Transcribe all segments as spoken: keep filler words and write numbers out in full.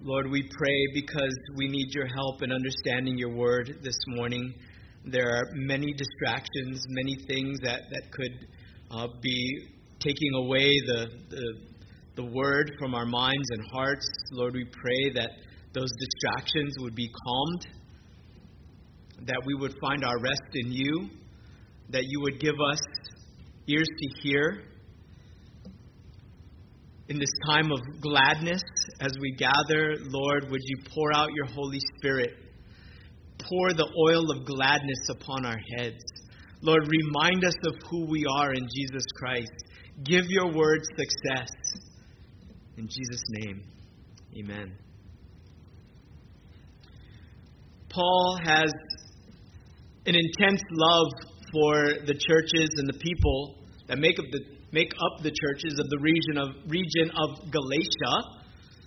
Lord, we pray because we need your help in understanding your word this morning. There are many distractions, many things that, that could uh, be taking away the, the the word from our minds and hearts. Lord, we pray that those distractions would be calmed, that we would find our rest in you, that you would give us ears to hear. In this time of gladness, as we gather, Lord, would you pour out your Holy Spirit? Pour the oil of gladness upon our heads. Lord, remind us of who we are in Jesus Christ. Give your word success. In Jesus' name, amen. Paul has an intense love for the churches and the people that make up the make up the churches of the region of region of Galatia.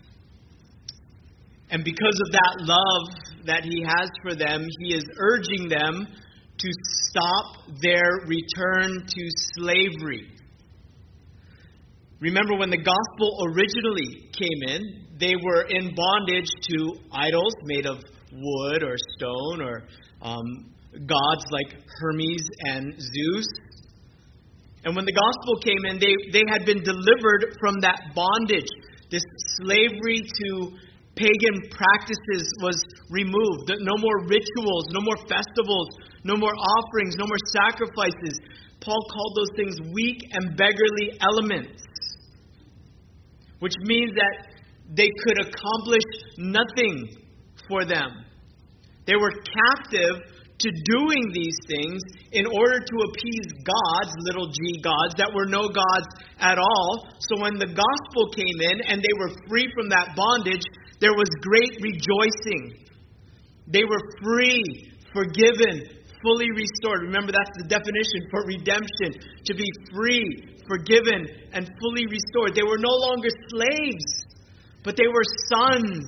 And because of that love that he has for them, he is urging them to stop their return to slavery. Remember, when the gospel originally came in, they were in bondage to idols made of wood or stone or um, gods like Hermes and Zeus. And when the gospel came in, they, they had been delivered from that bondage. This slavery to pagan practices was removed. No more rituals, no more festivals, no more offerings, no more sacrifices. Paul called those things weak and beggarly elements, which means that they could accomplish nothing for them. They were captive to doing these things in order to appease gods, little g gods, that were no gods at all. So when the gospel came in and they were free from that bondage, there was great rejoicing. They were free, forgiven, fully restored. Remember, that's the definition for redemption. To be free, forgiven, and fully restored. They were no longer slaves, but they were sons.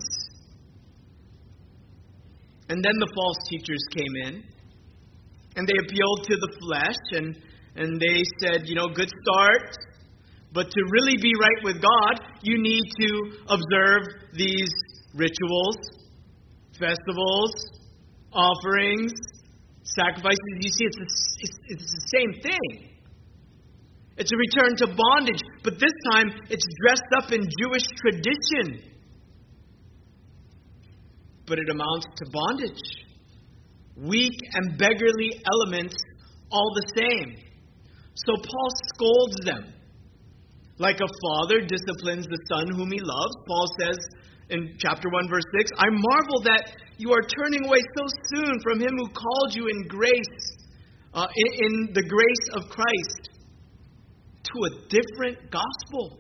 And then the false teachers came in, and they appealed to the flesh, and, and they said, you know, good start, but to really be right with God, you need to observe these rituals, festivals, offerings, sacrifices. You see, it's, a, it's, it's the same thing. It's a return to bondage, but this time it's dressed up in Jewish tradition. But it amounts to bondage. Weak and beggarly elements all the same. So Paul scolds them. Like a father disciplines the son whom he loves, Paul says in chapter one, verse six, I marvel that you are turning away so soon from him who called you in grace, uh, in, in the grace of Christ, to a different gospel.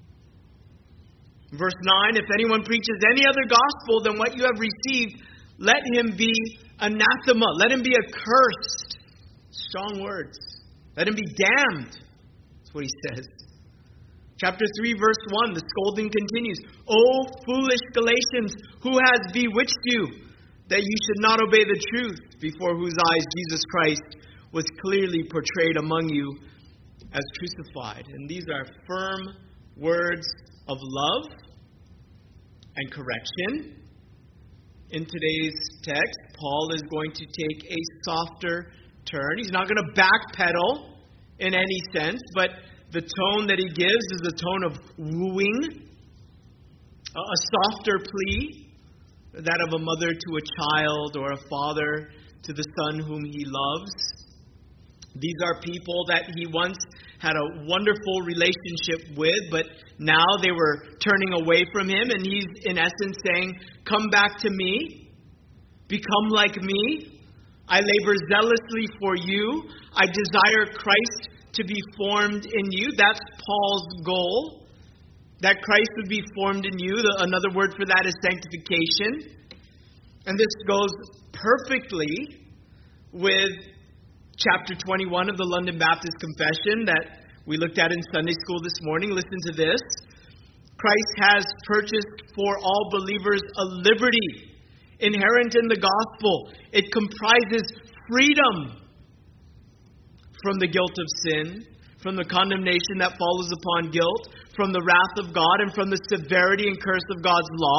Verse nine, if anyone preaches any other gospel than what you have received, let him be anathema. Let him be accursed. Strong words. Let him be damned. That's what he says. Chapter three, verse one, the scolding continues. O foolish Galatians, who has bewitched you, that you should not obey the truth, before whose eyes Jesus Christ was clearly portrayed among you as crucified. And these are firm words of love and correction. In today's text, Paul is going to take a softer turn. He's not going to backpedal in any sense, but the tone that he gives is a tone of wooing, a softer plea, that of a mother to a child or a father to the son whom he loves. These are people that he once had a wonderful relationship with, but now they were turning away from him, and he's in essence saying, come back to me, become like me. I labor zealously for you. I desire Christ to be formed in you. That's Paul's goal, that Christ would be formed in you. The, another word for that is sanctification. And this goes perfectly with chapter twenty-one of the London Baptist Confession that we looked at in Sunday school this morning. Listen to this. Christ has purchased for all believers a liberty inherent in the gospel. It comprises freedom from the guilt of sin, from the condemnation that follows upon guilt, from the wrath of God, and from the severity and curse of God's law.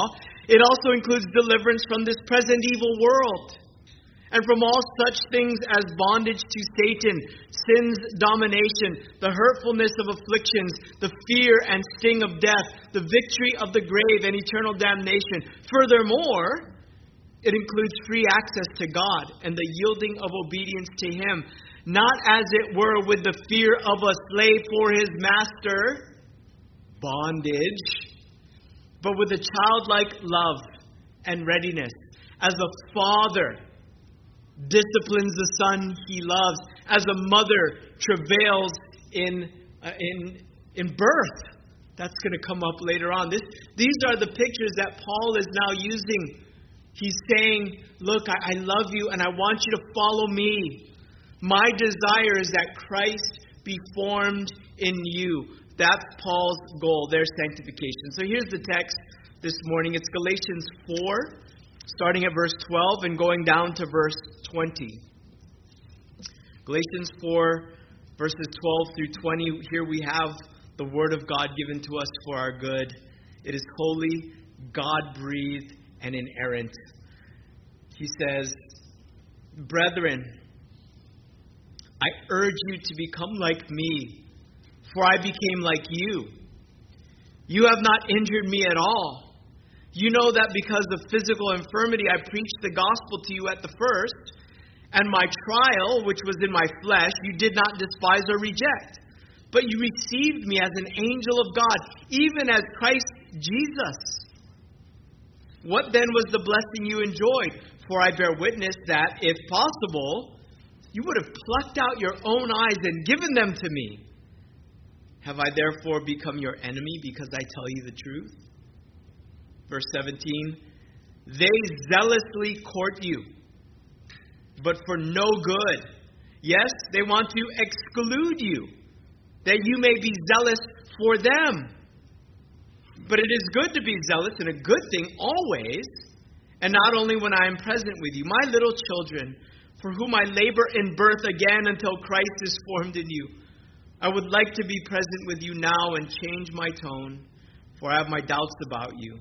It also includes deliverance from this present evil world and from all such things as bondage to Satan, sin's domination, the hurtfulness of afflictions, the fear and sting of death, the victory of the grave and eternal damnation. Furthermore, it includes free access to God and the yielding of obedience to Him, not as it were with the fear of a slave for his master, bondage, but with a childlike love and readiness, as a father disciplines the son he loves, as a mother travails in uh, in in birth. That's going to come up later on. This, these are the pictures that Paul is now using. He's saying, look, I, I love you and I want you to follow me. My desire is that Christ be formed in you. That's Paul's goal, their sanctification. So here's the text this morning. It's Galatians four, starting at verse twelve and going down to verse twenty. Galatians four, verses twelve through twenty. Here we have the Word of God given to us for our good. It is holy, God-breathed, and inerrant. He says, Brethren, I urge you to become like me, for I became like you. You have not injured me at all. You know that because of physical infirmity I preached the gospel to you at the first, and my trial, which was in my flesh, you did not despise or reject. But you received me as an angel of God, even as Christ Jesus. What then was the blessing you enjoyed? For I bear witness that, if possible, you would have plucked out your own eyes and given them to me. Have I therefore become your enemy because I tell you the truth? Verse seventeen, they zealously court you, but for no good. Yes, they want to exclude you, that you may be zealous for them. But it is good to be zealous, and a good thing always, and not only when I am present with you. My little children, for whom I labor in birth again until Christ is formed in you. I would like to be present with you now and change my tone, for I have my doubts about you.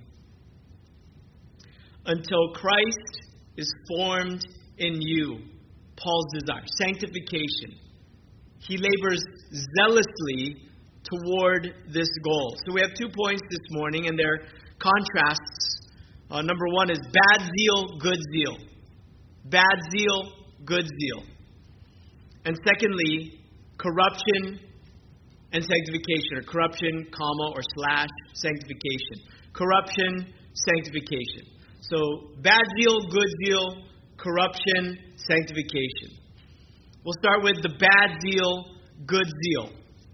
Until Christ is formed in you, Paul's desire, sanctification. He labors zealously toward this goal. So we have two points this morning, and they're contrasts. Uh, number one is bad zeal, good zeal. Bad zeal, good zeal. And secondly, corruption and sanctification, or corruption, comma, or slash, sanctification. Corruption, sanctification. So, bad zeal, good zeal, corruption, sanctification. We'll start with the bad zeal, good zeal.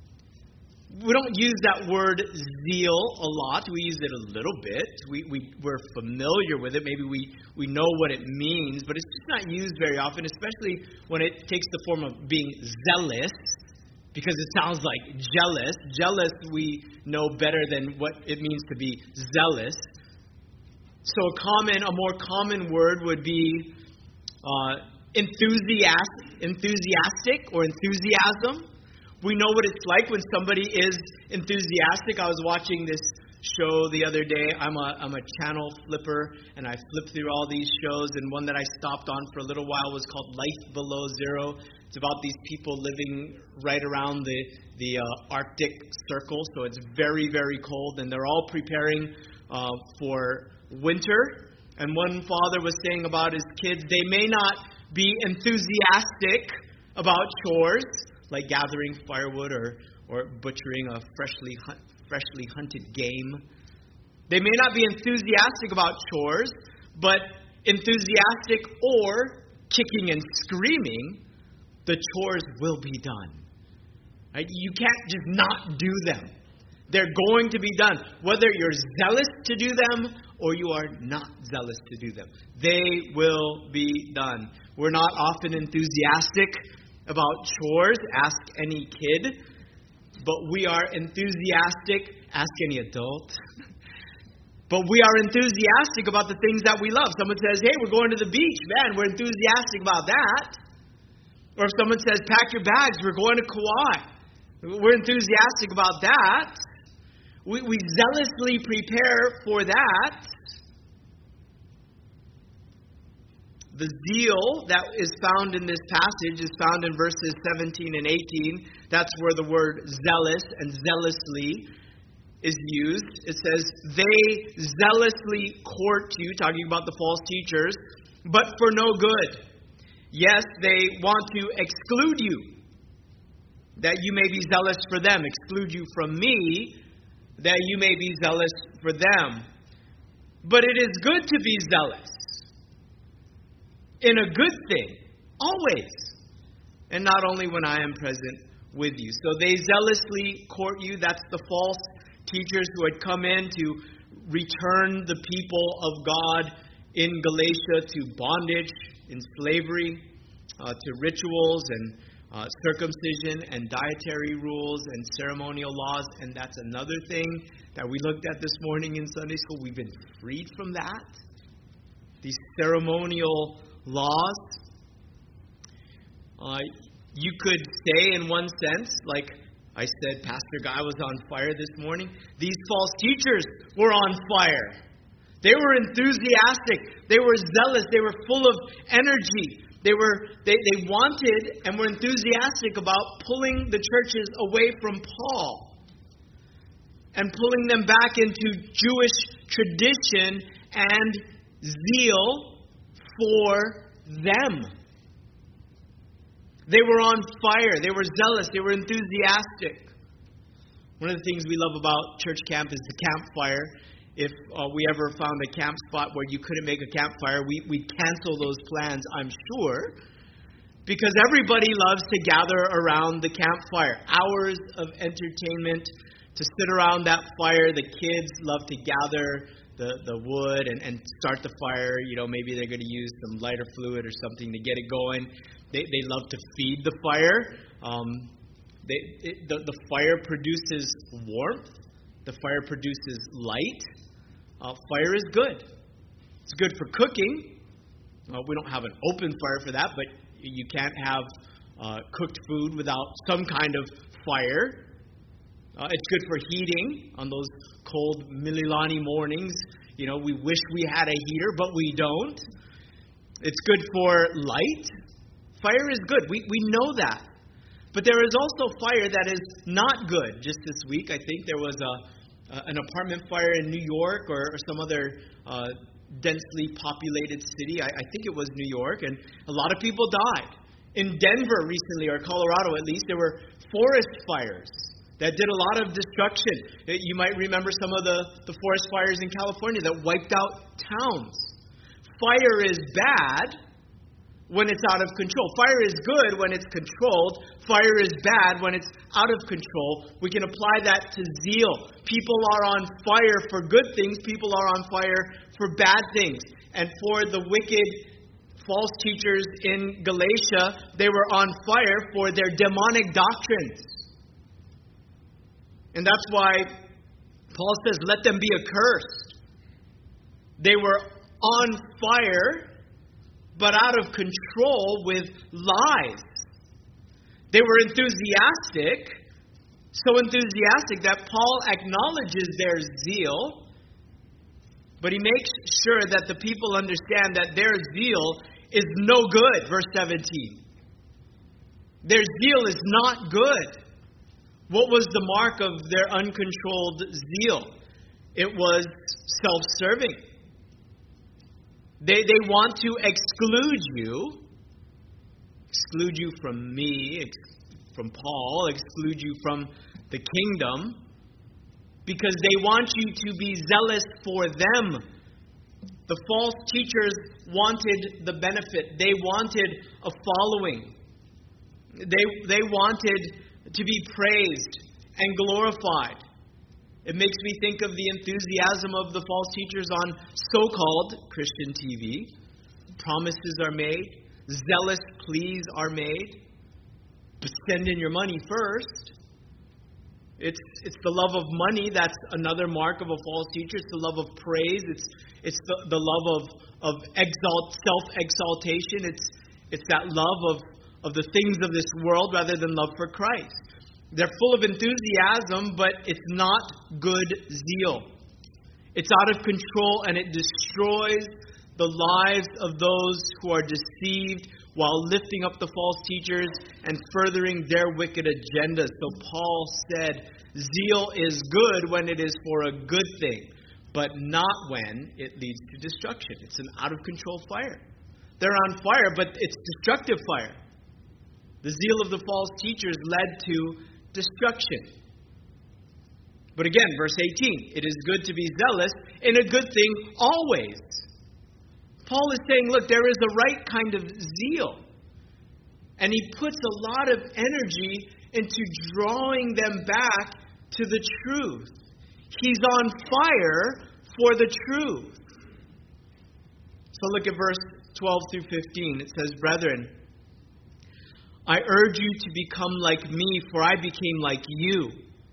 We don't use that word zeal a lot. We use it a little bit. We, we, we're familiar with it. Maybe we, we know what it means, but it's just not used very often, especially when it takes the form of being zealous, because it sounds like jealous. Jealous, we know better than what it means to be zealous. So a common, a more common word would be uh, enthusiastic, enthusiastic or enthusiasm. We know what it's like when somebody is enthusiastic. I was watching this show the other day. I'm a I'm a channel flipper, and I flip through all these shows, and one that I stopped on for a little while was called Life Below Zero. It's about these people living right around the, the uh, Arctic Circle, so it's very, very cold, and they're all preparing uh, for winter. And one father was saying about his kids, they may not be enthusiastic about chores, like gathering firewood or, or butchering a freshly hunt, freshly hunted game. They may not be enthusiastic about chores, but enthusiastic or kicking and screaming, the chores will be done. Right? You can't just not do them. They're going to be done. Whether you're zealous to do them or you are not zealous to do them, they will be done. We're not often enthusiastic about chores. Ask any kid. But we are enthusiastic. Ask any adult. But we are enthusiastic about the things that we love. Someone says, hey, we're going to the beach. Man, we're enthusiastic about that. Or if someone says, pack your bags, we're going to Kauai. We're enthusiastic about that. We, we zealously prepare for that. The zeal that is found in this passage is found in verses seventeen and eighteen. That's where the word zealous and zealously is used. It says, they zealously court you, talking about the false teachers, but for no good. Yes, they want to exclude you, that you may be zealous for them. Exclude you from me, that you may be zealous for them. But it is good to be zealous in a good thing, always, and not only when I am present with you. So they zealously court you. That's the false teachers who had come in to return the people of God in Galatia to bondage, in slavery, uh, to rituals and uh, circumcision and dietary rules and ceremonial laws. And that's another thing that we looked at this morning in Sunday school. We've been freed from that. These ceremonial laws. Uh, you could say in one sense, like I said, Pastor Guy was on fire this morning. These false teachers were on fire. They were enthusiastic. They were zealous. They were full of energy. They were they, they wanted and were enthusiastic about pulling the churches away from Paul and pulling them back into Jewish tradition and zeal for them. They were on fire. They were zealous. They were enthusiastic. One of the things we love about church camp is the campfire. If uh, we ever found a camp spot where you couldn't make a campfire, we, we'd cancel those plans, I'm sure, because everybody loves to gather around the campfire. Hours of entertainment to sit around that fire. The kids love to gather the, the wood and, and start the fire. You know, maybe they're going to use some lighter fluid or something to get it going. They they love to feed the fire. Um, they, it, the, the fire produces warmth. The fire produces light. Uh, fire is good. It's good for cooking. Uh, we don't have an open fire for that, but you can't have uh, cooked food without some kind of fire. Uh, it's good for heating on those cold Mililani mornings. You know, we wish we had a heater, but we don't. It's good for light. Fire is good. We we know that. But there is also fire that is not good. Just this week, I think there was a, a an apartment fire in New York or, or some other uh, densely populated city. I, I think it was New York, and a lot of people died. In Denver recently, or Colorado at least, there were forest fires that did a lot of destruction. You might remember some of the, the forest fires in California that wiped out towns. Fire is bad when it's out of control. Fire is good when it's controlled. Fire is bad when it's out of control. We can apply that to zeal. People are on fire for good things. People are on fire for bad things. And for the wicked false teachers in Galatia, they were on fire for their demonic doctrines. And that's why Paul says, let them be accursed. They were on fire, but out of control with lies. They were enthusiastic, so enthusiastic that Paul acknowledges their zeal, but he makes sure that the people understand that their zeal is no good. Verse seventeen. Their zeal is not good. What was the mark of their uncontrolled zeal? It was self-serving. They, they want to exclude you, exclude you from me, ex- from Paul, exclude you from the kingdom, because they want you to be zealous for them. The false teachers wanted the benefit. They wanted a following. They, they wanted to be praised and glorified. It makes me think of the enthusiasm of the false teachers on so-called Christian T V. Promises are made. Zealous pleas are made. But send in your money first. It's it's the love of money that's another mark of a false teacher. It's the love of praise. It's it's the, the love of, of exalt self-exaltation. It's it's that love of, of the things of this world rather than love for Christ. They're full of enthusiasm, but it's not good zeal. It's out of control and it destroys the lives of those who are deceived while lifting up the false teachers and furthering their wicked agendas. So Paul said, zeal is good when it is for a good thing, but not when it leads to destruction. It's an out-of-control fire. They're on fire, but it's destructive fire. The zeal of the false teachers led to destruction. But again, verse eighteen, it is good to be zealous in a good thing always. Paul is saying, look, there is a right kind of zeal. And he puts a lot of energy into drawing them back to the truth. He's on fire for the truth. So look at verse twelve through fifteen. It says, brethren, I urge you to become like me, for I became like you.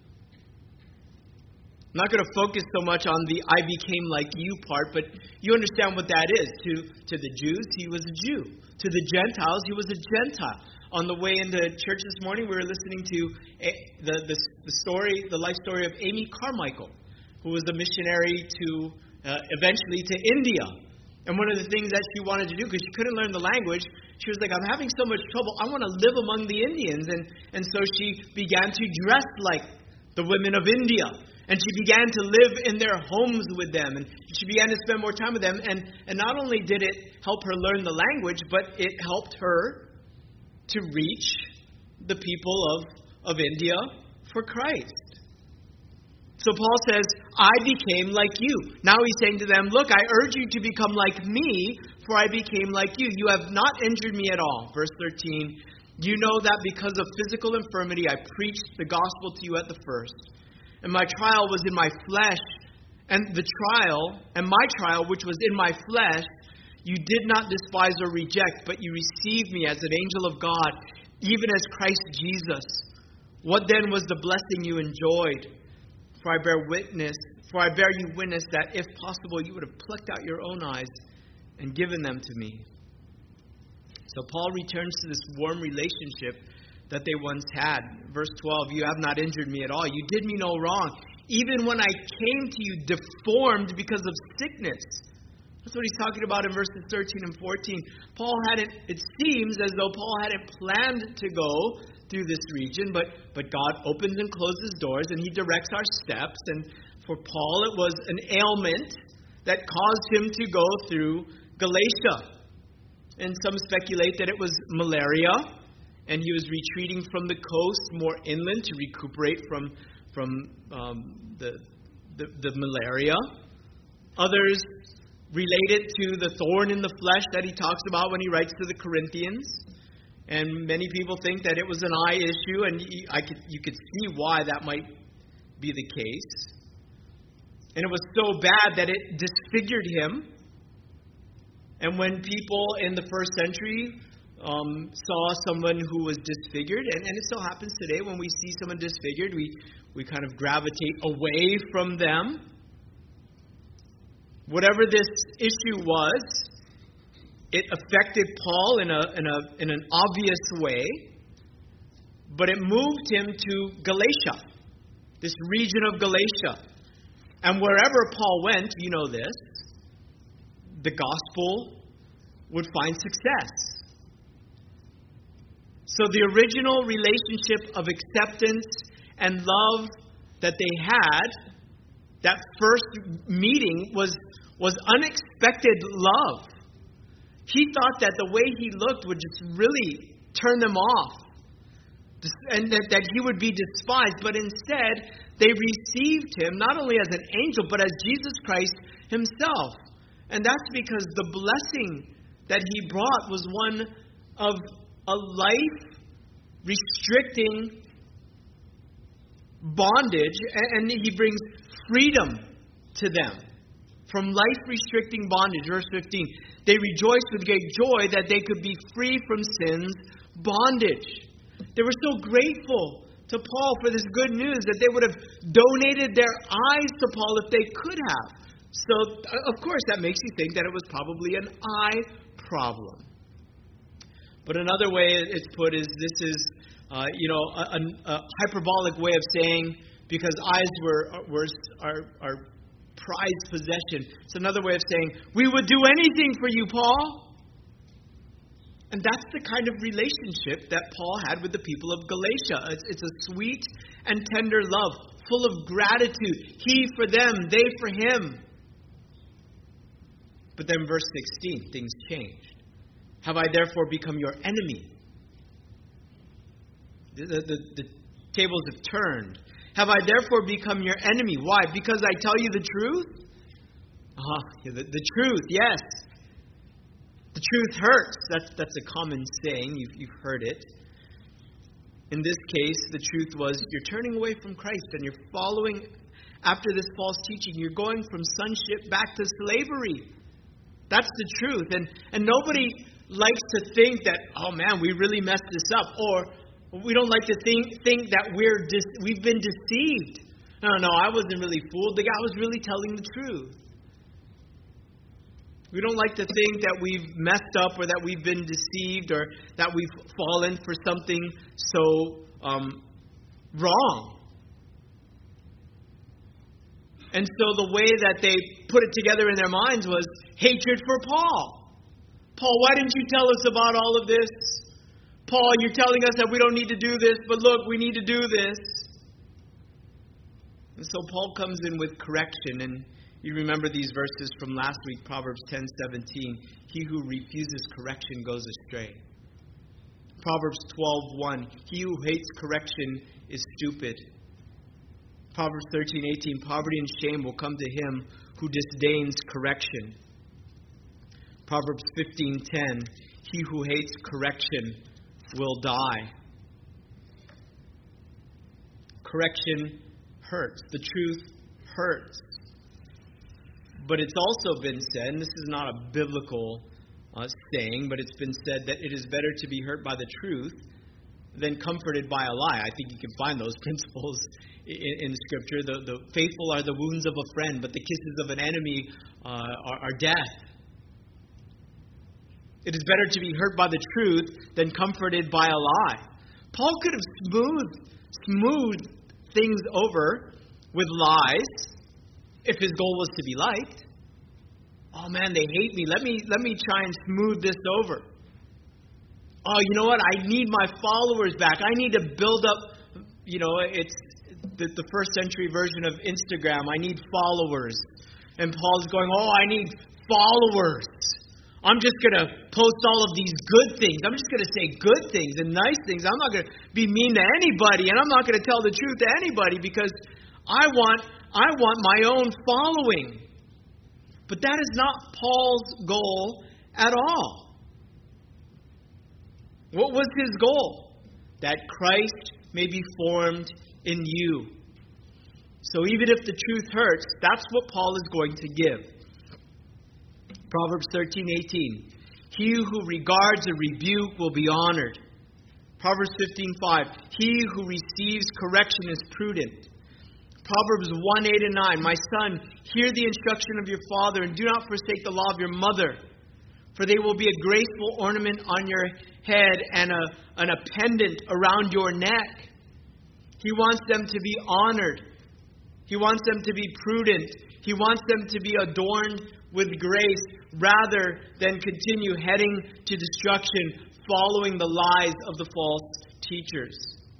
I'm not going to focus so much on the I became like you part, but you understand what that is. To, to the Jews, he was a Jew. To the Gentiles, he was a Gentile. On the way into church this morning, we were listening to a, the, the, the story, the life story of Amy Carmichael, who was a missionary to uh, eventually to India. And one of the things that she wanted to do, because she couldn't learn the language, she was like, I'm having so much trouble. I want to live among the Indians. And, and so she began to dress like the women of India. And she began to live in their homes with them. And she began to spend more time with them. And, and not only did it help her learn the language, but it helped her to reach the people of, of India for Christ. So Paul says, I became like you. Now he's saying to them, look, I urge you to become like me, for I became like you. You have not injured me at all. Verse thirteen, you know that because of physical infirmity, I preached the gospel to you at the first. And my trial was in my flesh, and the trial, and my trial, which was in my flesh, you did not despise or reject, but you received me as an angel of God, even as Christ Jesus. What then was the blessing you enjoyed? For I bear witness, for I bear you witness that if possible you would have plucked out your own eyes and given them to me. So Paul returns to this warm relationship that they once had. Verse twelve, you have not injured me at all. You did me no wrong. Even when I came to you deformed because of sickness. That's what he's talking about in verses thirteen and fourteen. Paul hadn't, it seems as though Paul hadn't planned to go through this region, but, but God opens and closes doors and he directs our steps. And for Paul, it was an ailment that caused him to go through Galatia. And some speculate that it was malaria. And he was retreating from the coast more inland to recuperate from from um, the, the the malaria. Others relate it to the thorn in the flesh that he talks about when he writes to the Corinthians. And many people think that it was an eye issue, and you, I could you could see why that might be the case. And it was so bad that it disfigured him. And when people in the first century Um, saw someone who was disfigured, and, and it still happens today when we see someone disfigured, we, we kind of gravitate away from them. Whatever this issue was, it affected Paul in a in a in an obvious way, but it moved him to Galatia, this region of Galatia. And wherever Paul went, you know this, the gospel would find success. So the original relationship of acceptance and love that they had, that first meeting, was, was unexpected love. He thought that the way he looked would just really turn them off, and that, that he would be despised. But instead, they received him not only as an angel, but as Jesus Christ himself. And that's because the blessing that he brought was one of a life-restricting bondage, and he brings freedom to them from life-restricting bondage. Verse fifteen, they rejoiced with great joy that they could be free from sin's bondage. They were so grateful to Paul for this good news that they would have donated their eyes to Paul if they could have. So, of course, that makes you think that it was probably an eye problem. But another way it's put is this is, uh, you know, a, a hyperbolic way of saying because eyes were, were are, are prized possession. It's another way of saying, we would do anything for you, Paul. And that's the kind of relationship that Paul had with the people of Galatia. It's, it's a sweet and tender love, full of gratitude. He for them, they for him. But then verse sixteen, things changed. Have I therefore become your enemy? The, the, the, the tables have turned. Have I therefore become your enemy? Why? Because I tell you the truth? Uh-huh. The, the truth, yes. The truth hurts. That's, that's a common saying. You've, you've heard it. In this case, the truth was you're turning away from Christ and you're following after this false teaching. You're going from sonship back to slavery. That's the truth. And, and nobody likes to think that, oh man, we really messed this up. Or we don't like to think, think that we're dis- we've been deceived. No, no, I wasn't really fooled. The guy was really telling the truth. We don't like to think that we've messed up or that we've been deceived or that we've fallen for something so um, wrong. And so the way that they put it together in their minds was hatred for Paul. Paul, why didn't you tell us about all of this? Paul, you're telling us that we don't need to do this, but look, we need to do this. And so Paul comes in with correction, and you remember these verses from last week, Proverbs ten seventeen. He who refuses correction goes astray. Proverbs twelve one. He who hates correction is stupid. Proverbs thirteen eighteen. Poverty and shame will come to him who disdains correction. Proverbs fifteen ten. He who hates correction will die. Correction hurts. The truth hurts. But it's also been said, and this is not a biblical uh, saying, but it's been said that it is better to be hurt by the truth than comforted by a lie. I think you can find those principles in, in Scripture. The, the faithful are the wounds of a friend, but the kisses of an enemy uh, are, are death. It is better to be hurt by the truth than comforted by a lie. Paul could have smoothed, smoothed things over with lies if his goal was to be liked. Oh man, they hate me. Let me let me try and smooth this over. Oh, you know what? I need my followers back. I need to build up, you know, it's the, the first century version of Instagram. I need followers. And Paul's going, oh, I need followers. I'm just going to post all of these good things. I'm just going to say good things and nice things. I'm not going to be mean to anybody, and I'm not going to tell the truth to anybody because I want I want my own following. But that is not Paul's goal at all. What was his goal? That Christ may be formed in you. So even if the truth hurts, that's what Paul is going to give. Proverbs thirteen eighteen. He who regards a rebuke will be honored. Proverbs fifteen five. He who receives correction is prudent. Proverbs one eight and nine. My son, hear the instruction of your father, and do not forsake the law of your mother. For they will be a graceful ornament on your head and a, and a pendant around your neck. He wants them to be honored. He wants them to be prudent. He wants them to be adorned with grace rather than continue heading to destruction, following the lies of the false teachers.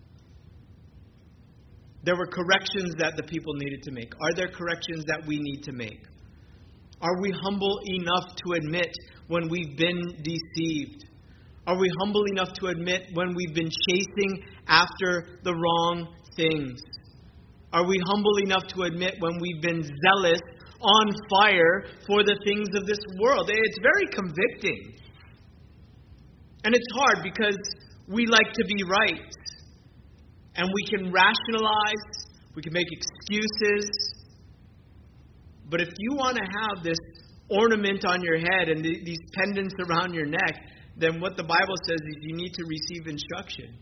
There were corrections that the people needed to make. Are there corrections that we need to make? Are we humble enough to admit when we've been deceived? Are we humble enough to admit when we've been chasing after the wrong things? Are we humble enough to admit when we've been zealous, on fire for the things of this world? It's very convicting. And it's hard because we like to be right. And we can rationalize, we can make excuses. But if you want to have this ornament on your head and th- these pendants around your neck, then what the Bible says is you need to receive instruction.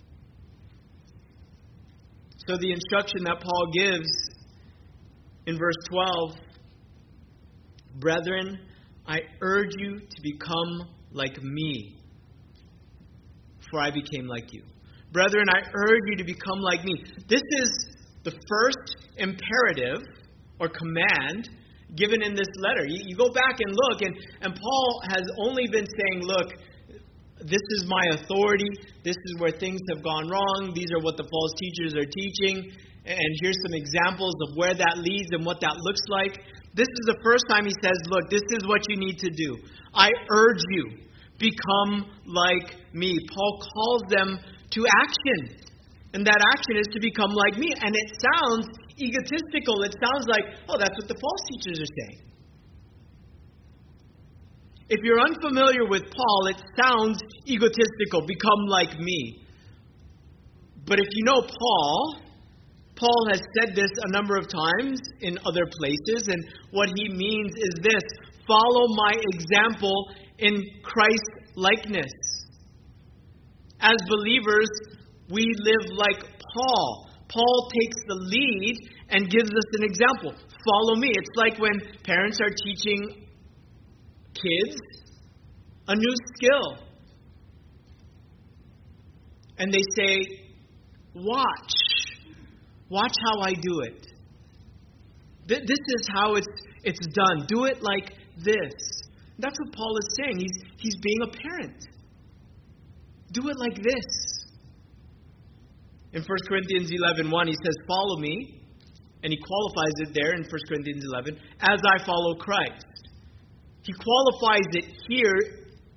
So the instruction that Paul gives in verse twelve, brethren, I urge you to become like me, for I became like you. Brethren, I urge you to become like me. This is the first imperative, or command given in this letter. You, you go back and look, and, and Paul has only been saying, look, this is my authority. This is where things have gone wrong. These are what the false teachers are teaching. And here's some examples of where that leads and what that looks like. This is the first time he says, look, this is what you need to do. I urge you, become like me. Paul calls them to action. And that action is to become like me. And it sounds egotistical. It sounds like, oh, that's what the false teachers are saying. If you're unfamiliar with Paul, it sounds egotistical. Become like me. But if you know Paul, Paul has said this a number of times in other places, and what he means is this: follow my example in Christ likeness. As believers, we live like Paul. Paul takes the lead and gives us an example. Follow me. It's like when parents are teaching kids a new skill. And they say, watch. Watch how I do it. Th- this is how it's it's done. Do it like this. That's what Paul is saying. He's, he's being a parent. Do it like this. In First Corinthians eleven one, he says, follow me. And he qualifies it there in First Corinthians eleven, as I follow Christ. He qualifies it here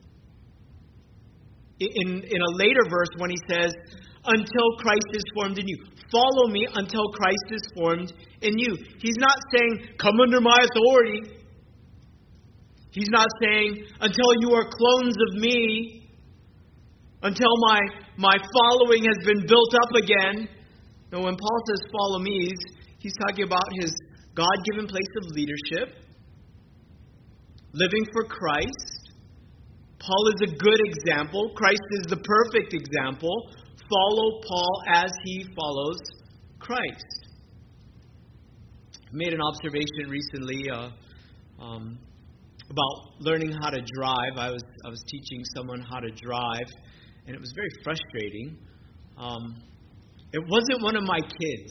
in, in a later verse when he says, until Christ is formed in you. Follow me until Christ is formed in you. He's not saying, come under my authority. He's not saying, until you are clones of me. Until my, my following has been built up again. No, when Paul says follow me, he's, he's talking about his God-given place of leadership. Living for Christ. Paul is a good example. Christ is the perfect example. Follow Paul as he follows Christ. I made an observation recently uh, um, about learning how to drive. I was I was teaching someone how to drive, and it was very frustrating. Um, it wasn't one of my kids.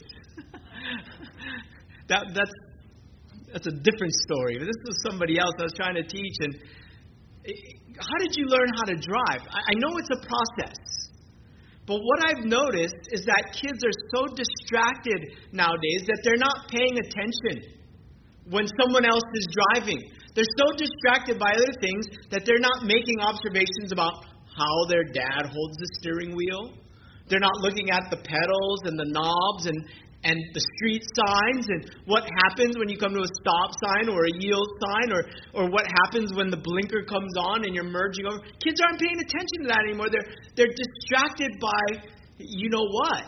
that that's that's a different story. But this was somebody else I was trying to teach. And it, how did you learn how to drive? I, I know it's a process. But what I've noticed is that kids are so distracted nowadays that they're not paying attention when someone else is driving. They're so distracted by other things that they're not making observations about how their dad holds the steering wheel. They're not looking at the pedals and the knobs and, and the street signs and what happens when you come to a stop sign or a yield sign, or, or what happens when the blinker comes on and you're merging over. Kids aren't paying attention to that anymore. They're, they're distracted by, you know what?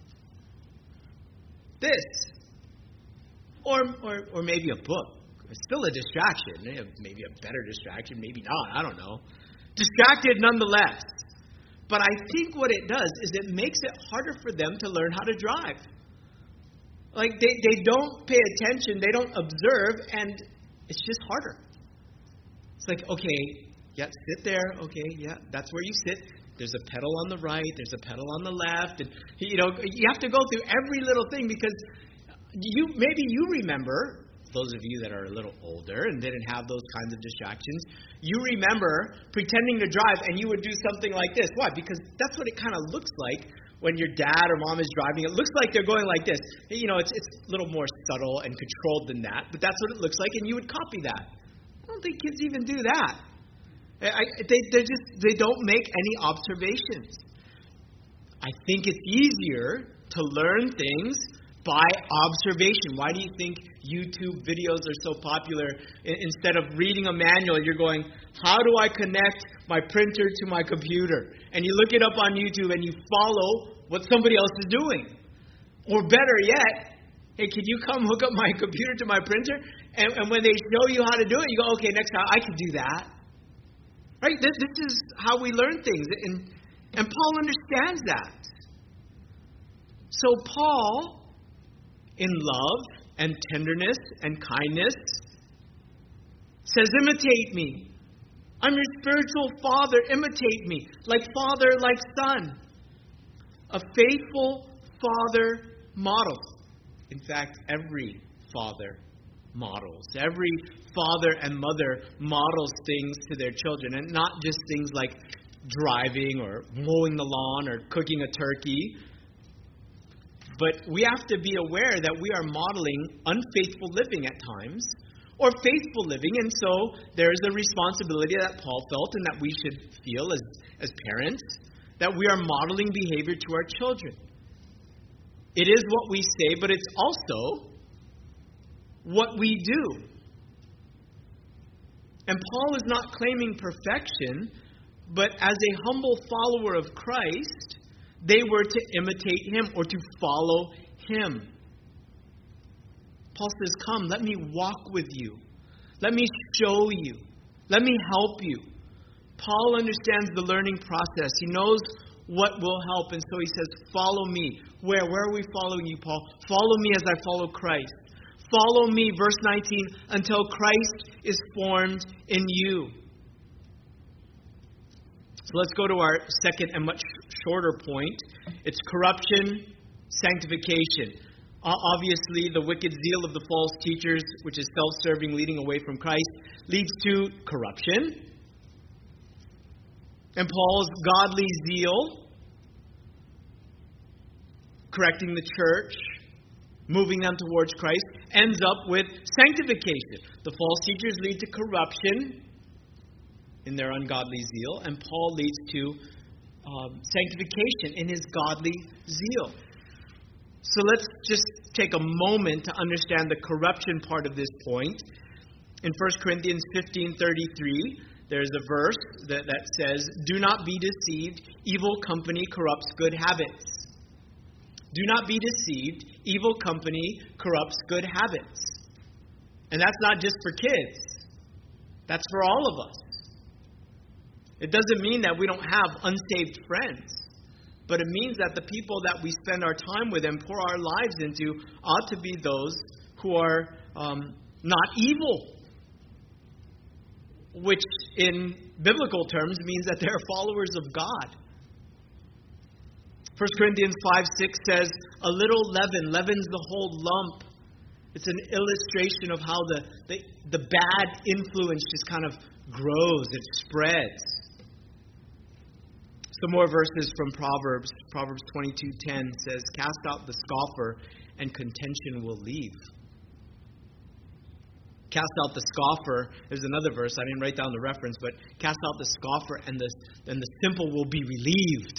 This. Or, or, or maybe a book. It's still a distraction. Maybe a better distraction, maybe not. I don't know. Distracted nonetheless. But I think what it does is it makes it harder for them to learn how to drive. Like, they, they don't pay attention, they don't observe, and it's just harder. It's like, okay, yeah, sit there, okay, yeah, that's where you sit. There's a pedal on the right, there's a pedal on the left, and, you know, you have to go through every little thing because you maybe you remember, those of you that are a little older and didn't have those kinds of distractions, you remember pretending to drive and you would do something like this. Why? Because that's what it kind of looks like when your dad or mom is driving. It looks like they're going like this. You know, it's it's a little more subtle and controlled than that, but that's what it looks like, and you would copy that. I don't think kids even do that. I, they they just they don't make any observations. I think it's easier to learn things by observation. Why do you think YouTube videos are so popular? Instead of reading a manual, you're going, how do I connect my printer to my computer? And you look it up on YouTube and you follow what somebody else is doing. Or better yet, hey, can you come hook up my computer to my printer? And, and when they show you how to do it, you go, okay, next time I can do that. Right? This, this is how we learn things. And, and Paul understands that. So Paul, in love and tenderness and kindness, says, imitate me. I'm your spiritual father. Imitate me. Like father, like son. A faithful father model. In fact, every father models. Every father and mother models things to their children, and not just things like driving or mowing the lawn or cooking a turkey. But we have to be aware that we are modeling unfaithful living at times, or faithful living, and so there is a responsibility that Paul felt and that we should feel as, as parents, that we are modeling behavior to our children. It is what we say, but it's also what we do. And Paul is not claiming perfection, but as a humble follower of Christ, they were to imitate him or to follow him. Paul says, come, let me walk with you. Let me show you. Let me help you. Paul understands the learning process. He knows what will help, and so he says, follow me. Where? Where are we following you, Paul? Follow me as I follow Christ. Follow me, verse nineteen, until Christ is formed in you. So let's go to our second and much shorter point. It's corruption, sanctification. Obviously, the wicked zeal of the false teachers, which is self-serving, leading away from Christ, leads to corruption. And Paul's godly zeal, correcting the church, moving them towards Christ, ends up with sanctification. The false teachers lead to corruption in their ungodly zeal, and Paul leads to um, sanctification in his godly zeal. So let's just take a moment to understand the corruption part of this point. In First Corinthians fifteen thirty-three, there's a verse that, that says, do not be deceived, evil company corrupts good habits. Do not be deceived, evil company corrupts good habits. And that's not just for kids. That's for all of us. It doesn't mean that we don't have unsaved friends. But it means that the people that we spend our time with and pour our lives into ought to be those who are um, not evil. Which in biblical terms means that they're followers of God. First Corinthians five six says, a little leaven leavens the whole lump. It's an illustration of how the, the, the bad influence just kind of grows, it spreads. Some more verses from Proverbs. Proverbs twenty-two ten says, cast out the scoffer and contention will leave. Cast out the scoffer. There's another verse. I didn't write down the reference, but cast out the scoffer and the, and the simple will be relieved.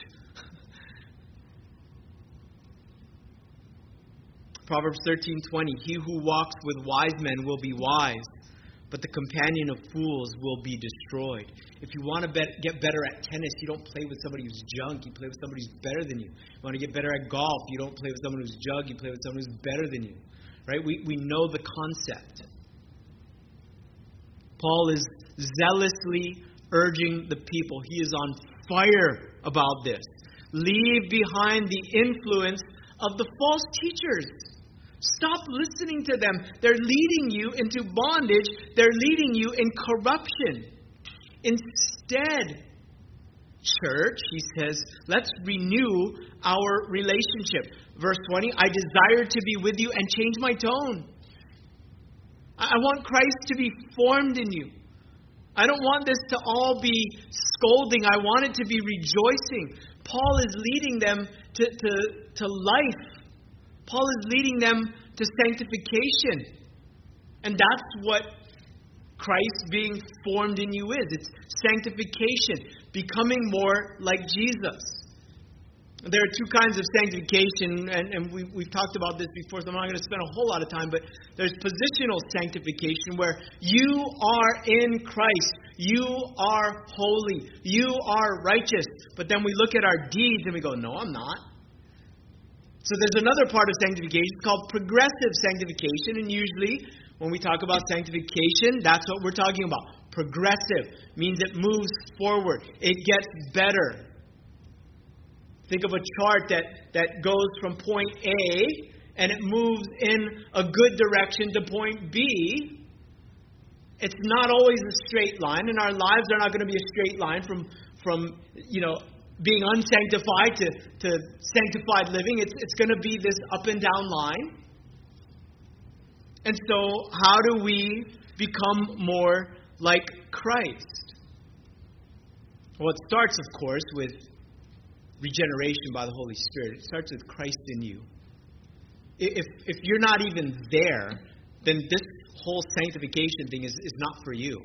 Proverbs thirteen twenty, he who walks with wise men will be wise, but the companion of fools will be destroyed. If you want to bet, get better at tennis, you don't play with somebody who's junk. You play with somebody who's better than you. You want to get better at golf, you don't play with someone who's junk. You play with someone who's better than you. Right? We, we know the concept. Paul is zealously urging the people. He is on fire about this. Leave behind the influence of the false teachers. Stop listening to them. They're leading you into bondage. They're leading you in corruption. Instead, church, he says, let's renew our relationship. Verse twenty, I desire to be with you and change my tone. I want Christ to be formed in you. I don't want this to all be scolding. I want it to be rejoicing. Paul is leading them to, to, to life. Paul is leading them to sanctification. And that's what Christ being formed in you is. It's sanctification, becoming more like Jesus. There are two kinds of sanctification, and, and we, we've talked about this before, so I'm not going to spend a whole lot of time, but there's positional sanctification where you are in Christ. You are holy. You are righteous. But then we look at our deeds and we go, no, I'm not. So there's another part of sanctification called progressive sanctification, and usually when we talk about sanctification, that's what we're talking about. Progressive means it moves forward. It gets better. Think of a chart that, that goes from point A and it moves in a good direction to point B. It's not always a straight line, and our lives are not going to be a straight line from, from you know, being unsanctified to, to sanctified living. It's, it's going to be this up and down line. And so, how do we become more like Christ? Well, it starts, of course, with regeneration by the Holy Spirit. It starts with Christ in you. If if you're not even there, then this whole sanctification thing is, is not for you.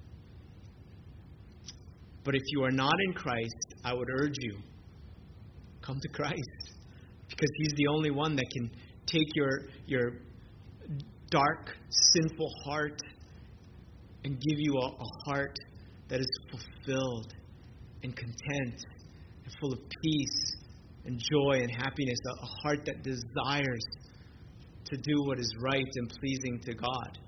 But if you are not in Christ, I would urge you, come to Christ. Because He's the only one that can take your, your dark, sinful heart and give you a, a heart that is fulfilled and content and full of peace and joy and happiness. A, a heart that desires to do what is right and pleasing to God.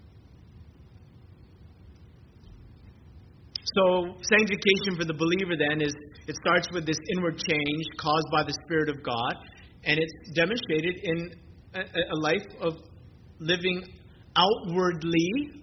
So, sanctification for the believer then is, it starts with this inward change caused by the Spirit of God, and it's demonstrated in a, a life of living outwardly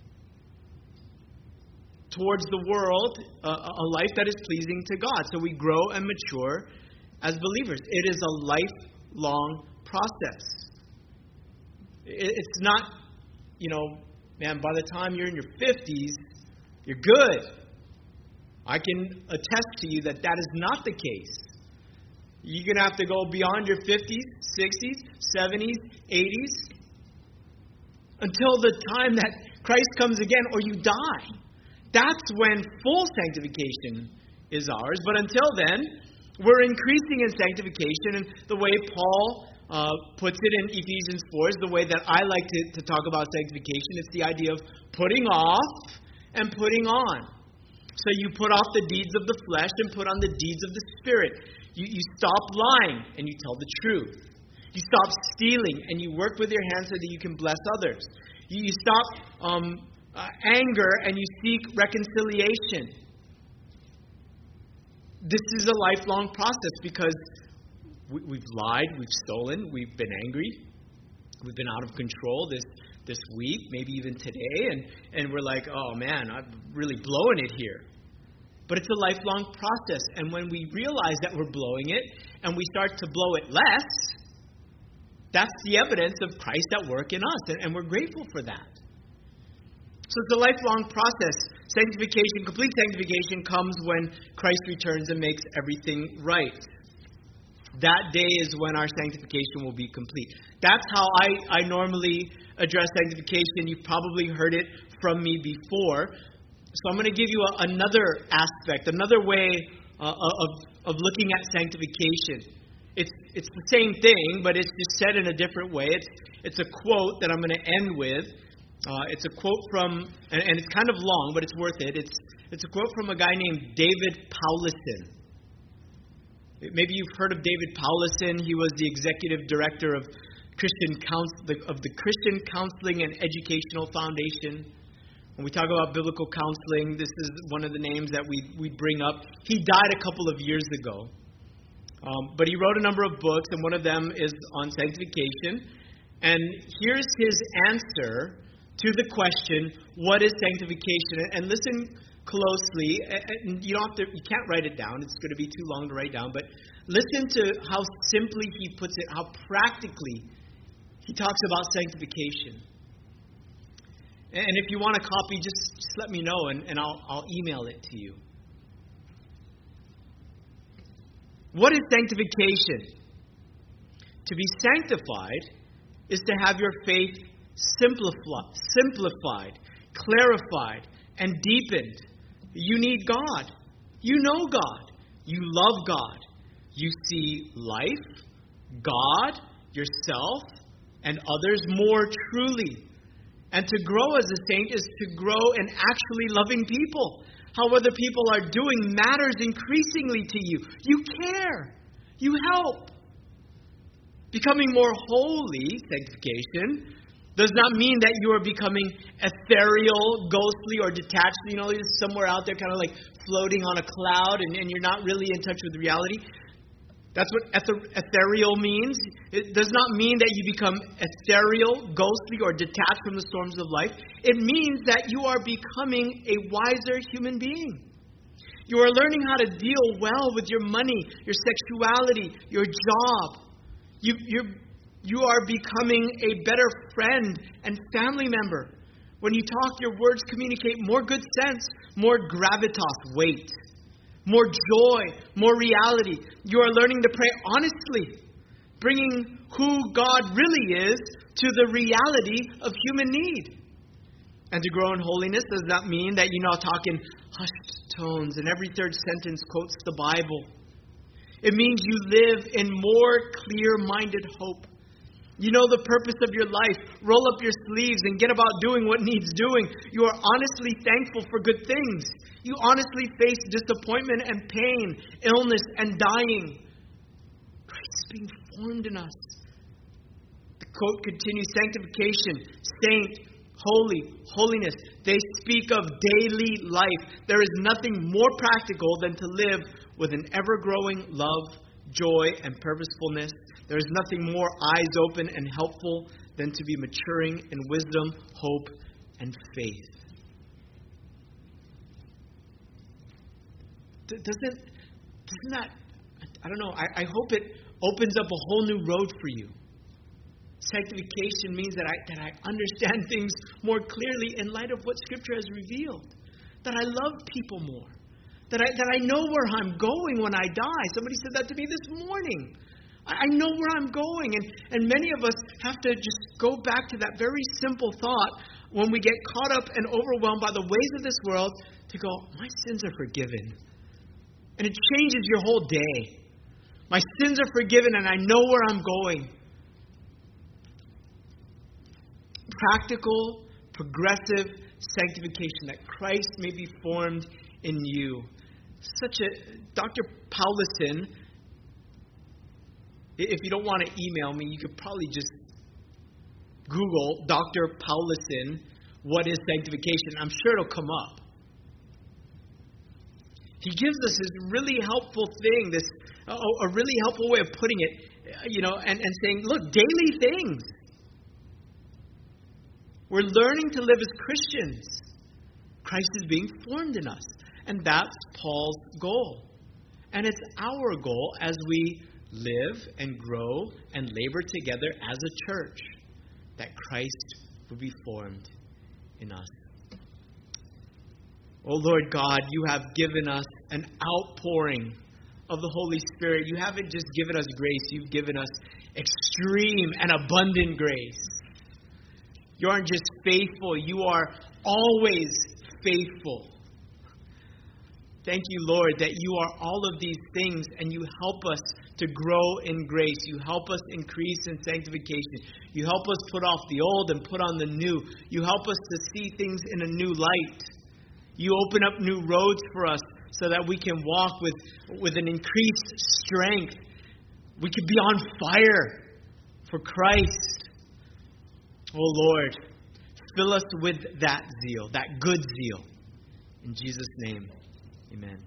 towards the world, a, a life that is pleasing to God. So we grow and mature as believers. It is a lifelong process. It, it's not, you know, man, by the time you're in your fifties, you're good. I can attest to you that that is not the case. You're going to have to go beyond your fifties, sixties, seventies, eighties, until the time that Christ comes again or you die. That's when full sanctification is ours. But until then, we're increasing in sanctification. And the way Paul uh, puts it in Ephesians four is the way that I like to, to talk about sanctification. It's the idea of putting off and putting on. So you put off the deeds of the flesh and put on the deeds of the Spirit. You, you stop lying and you tell the truth. You stop stealing and you work with your hands so that you can bless others. You, you stop um, uh, anger and you seek reconciliation. This is a lifelong process because we, we've lied, we've stolen, we've been angry, we've been out of control this this week, maybe even today, and, and we're like, oh man, I'm really blowing it here. But it's a lifelong process, and when we realize that we're blowing it, and we start to blow it less, that's the evidence of Christ at work in us, and, and we're grateful for that. So it's a lifelong process. Sanctification, complete sanctification comes when Christ returns and makes everything right. That day is when our sanctification will be complete. That's how I, I normally address sanctification. You've probably heard it from me before. So I'm going to give you a, another aspect, another way uh, of, of looking at sanctification. It's it's the same thing, but it's just said in a different way. It's, it's a quote that I'm going to end with. Uh, it's a quote from, and, and it's kind of long, but it's worth it. It's, it's a quote from a guy named David Powlison. Maybe you've heard of David Powlison. He was the executive director of Christian Counsel, of the Christian Counseling and Educational Foundation. When we talk about biblical counseling, this is one of the names that we we bring up. He died a couple of years ago, um, but he wrote a number of books, and one of them is on sanctification. And here's his answer to the question, "What is sanctification?" And listen closely. And you don't have to, you can't write it down. It's going to be too long to write down. But listen to how simply he puts it, how practically he talks about sanctification. And if you want a copy, just, just let me know, and, and I'll, I'll email it to you. What is sanctification? To be sanctified is to have your faith simplified, simplified, clarified, and deepened. You need God. You know God. You love God. You see life, God, yourself, and others more truly. And to grow as a saint is to grow in actually loving people. How other people are doing matters increasingly to you. You care. You help. Becoming more holy, sanctification, does not mean that you are becoming ethereal, ghostly, or detached. You know, you're somewhere out there kind of like floating on a cloud and, and you're not really in touch with reality. That's what ether- ethereal means. It does not mean that you become ethereal, ghostly, or detached from the storms of life. It means that you are becoming a wiser human being. You are learning how to deal well with your money, your sexuality, your job. You, you're You are becoming a better friend and family member. When you talk, your words communicate more good sense, more gravitas, weight, more joy, more reality. You are learning to pray honestly, bringing who God really is to the reality of human need. And to grow in holiness does not mean that you now talk in hushed tones and every third sentence quotes the Bible. It means you live in more clear-minded hope. You know the purpose of your life. Roll up your sleeves and get about doing what needs doing. You are honestly thankful for good things. You honestly face disappointment and pain, illness and dying. Christ is being formed in us. The quote continues, sanctification, saint, holy, holiness. They speak of daily life. There is nothing more practical than to live with an ever-growing love, joy, and purposefulness. There is nothing more eyes open and helpful than to be maturing in wisdom, hope, and faith. Doesn't, doesn't that, I don't know, I, I hope it opens up a whole new road for you. Sanctification means that I that I understand things more clearly in light of what Scripture has revealed. That I love people more. That I that I know where I'm going when I die. Somebody said that to me this morning. I, I know where I'm going. And, and many of us have to just go back to that very simple thought when we get caught up and overwhelmed by the ways of this world to go, my sins are forgiven. And it changes your whole day. My sins are forgiven and I know where I'm going. Practical, progressive sanctification, that Christ may be formed in you. Such a Doctor Paulison, if you don't want to email me, you could probably just Google Doctor Paulison, what is sanctification? I'm sure it'll come up. He gives us this really helpful thing, this a, a really helpful way of putting it, you know, and, and saying, look, daily things. We're learning to live as Christians. Christ is being formed in us. And that's Paul's goal. And it's our goal as we live and grow and labor together as a church, that Christ will be formed in us. Oh Lord God, you have given us an outpouring of the Holy Spirit. You haven't just given us grace, you've given us extreme and abundant grace. You aren't just faithful, you are always faithful. Thank you, Lord, that you are all of these things and you help us to grow in grace. You help us increase in sanctification. You help us put off the old and put on the new. You help us to see things in a new light. You open up new roads for us so that we can walk with, with an increased strength. We can be on fire for Christ. Oh Lord, fill us with that zeal, that good zeal. In Jesus' name, amen.